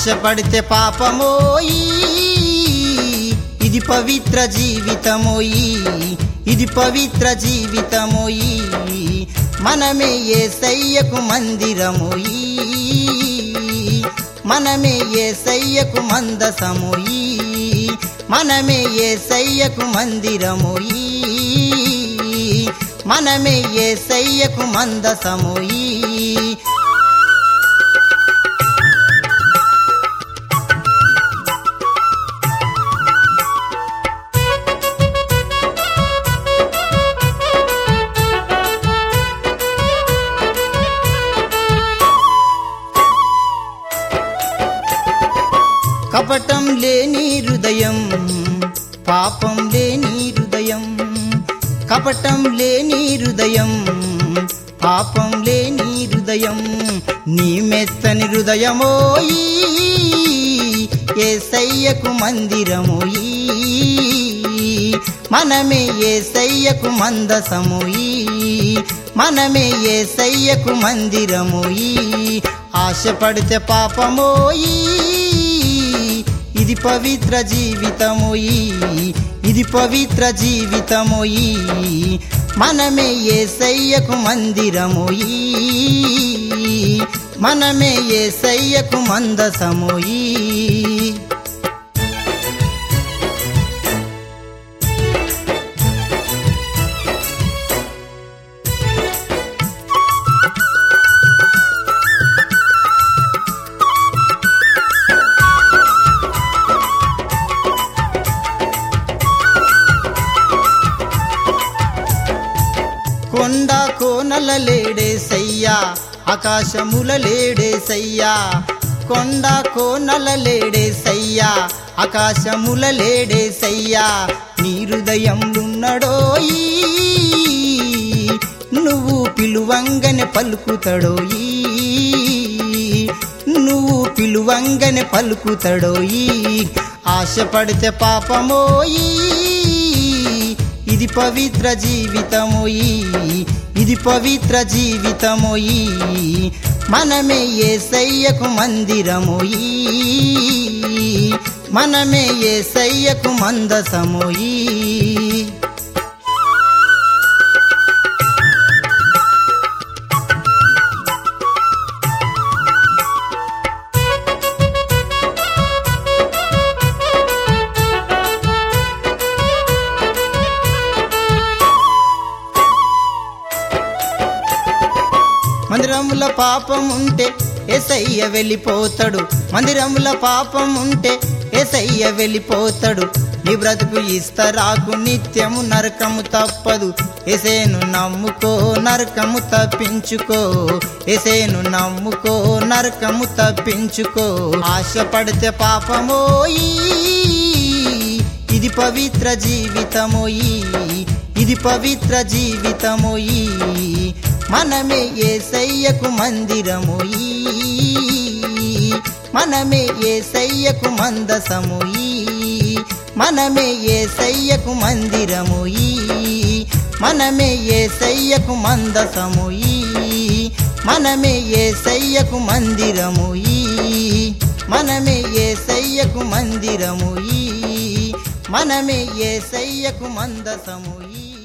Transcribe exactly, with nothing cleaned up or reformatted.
ఆశపడితే పాపమోయి ఇది పవిత్ర జీవితమోయి ఇది పవిత్ర జీవితమోయి మనమే యేసయ్యకు మందిరమోయి మనమే యేసయ్యకు మందసమోయి మనమే యేసయ్యకు మందిరమోయి మనమే యేసయ్యకు మందసమోయి కపటం లేని హృదయం పాపం లేని హృదయం కపటం లేని హృదయం పాపం లేని హృదయం నీ మెత్తని హృదయమోయి యేసయ్యకు మందిరమోయి మనమే యేసయ్యకు మందసమోయి మనమే యేసయ్యకు మందిరమోయి ఆశపడితే పాపమోయి ఇది పవిత్ర జీవితమోయి ఇది పవిత్ర జీవితమోయి మనమే యేసయ్యకు మందిరమోయి మనమే యేసయ్యకు మందసమోయి కొండ కోనల లేడేసయ్యా ఆకాశముల లేడేసయ్యా కొండ కోనల లేడేసయ్యా ఆకాశముల లేడేసయ్యా నీ హృదయంలున్నడోయి నువ్వు పిలువంగనే పలుకుతడోయి నువ్వు పిలువంగనే పలుకుతడోయి ఆశపడితే పాపమోయి ఇది పవిత్ర జీవితమోయి ఇది పవిత్ర జీవితమోయి మనమే యేసయ్యకు మందిరమోయి మనమే యేసయ్యకు మందసమోయి మందిరముల పాపం ఉంటే యేసయ్య వెళ్ళిపోతాడు మందిరముల పాపం ఉంటే యేసయ్య వెళ్ళిపోతాడు నీ బ్రతుకు ఇస్తరాకు నిత్యము నరకము తప్పదు యేసేను నమ్ముకో నరకము తప్పించుకో యేసేను నమ్ముకో నరకము తప్పించుకో ఆశపడితే పాపమోయి ఇది పవిత్ర జీవితమోయి ఇది పవిత్ర జీవితమోయి మనమే యేసయ్యకు మందిరమోయి మనమే యేసయ్యకు మందసమోయి మనమే యేసయ్యకు మందిరమోయి మనమే యేసయ్యకు మందసమోయి మనమే యేసయ్యకు మందిరమోయి మనమే యేసయ్యకు మందిరమోయి మనమే యేసయ్యకు మందసమోయి